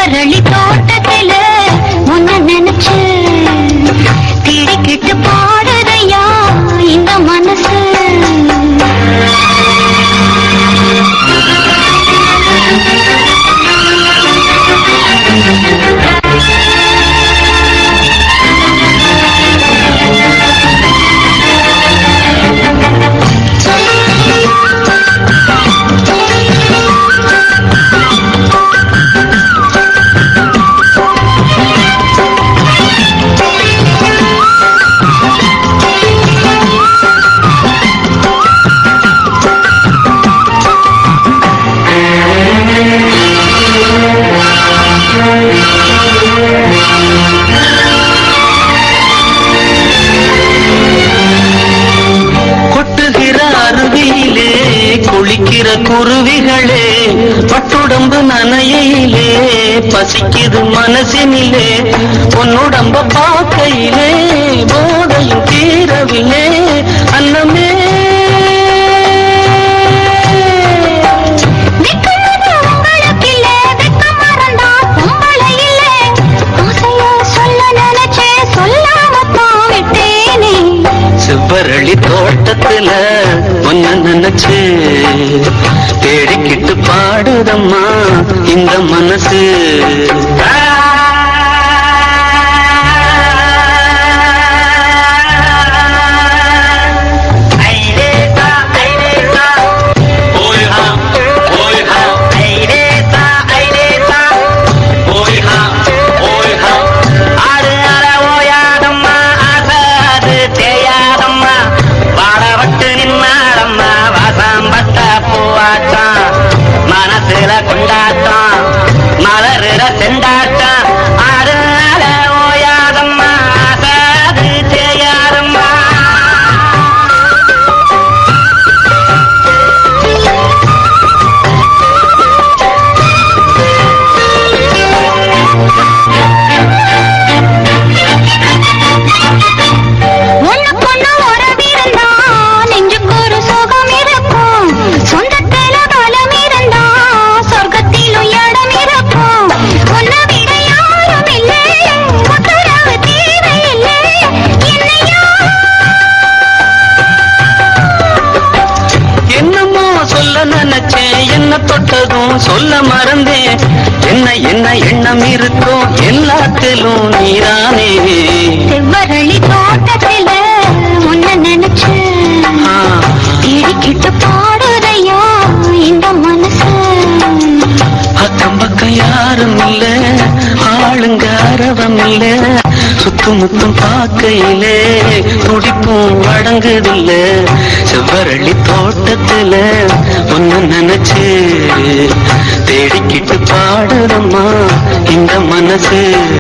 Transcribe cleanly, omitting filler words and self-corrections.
செவ்வரளி தோட்டத்தில உன்ன நினைச்சு திடுக்கிட்டு பாடுதையா இந்த மனசு. குளிக்கிற குருவிகளே பட்டுடம்பு நனையிலே பசிக்குது மனசினிலே பொன்னுடம்ப பார்க்கையிலே போதையும் தீரவிலே அன்னமே செவ்வரளி தோட்டத்துல ஒன்ன நினைச்சு தேடிக்கிட்டு பாடுதம்மா இந்த மனசு. மனசுல கொண்டாட்டம் மலருட செண்டாட்டம் ஆடுல ஓயாதம்மா சாது செய்யாதம்மா. என்ன தொட்டதும் சொல்ல மறந்தேன் என்ன என்ன எண்ணம் இருக்கோ எல்லாத்திலும் நீரானே. செவ்வரளி தோட்டத்தில உன்ன நினைச்சு தேடிக்கிட்டு பாடுதையா இந்த மனசு. அக்கம் பக்கம் யாரும் இல்ல ஆளுங்க அரவம் இல்ல சுத்தும் முத்தும் பார்க்கையிலே துடிப்பும் அடங்குதில்ல. செவ்வரளி தோட்டத்துல ஒன்னு நினைச்சு தேடிக்கிட்டு பாடுறம்மா இந்த மனசு.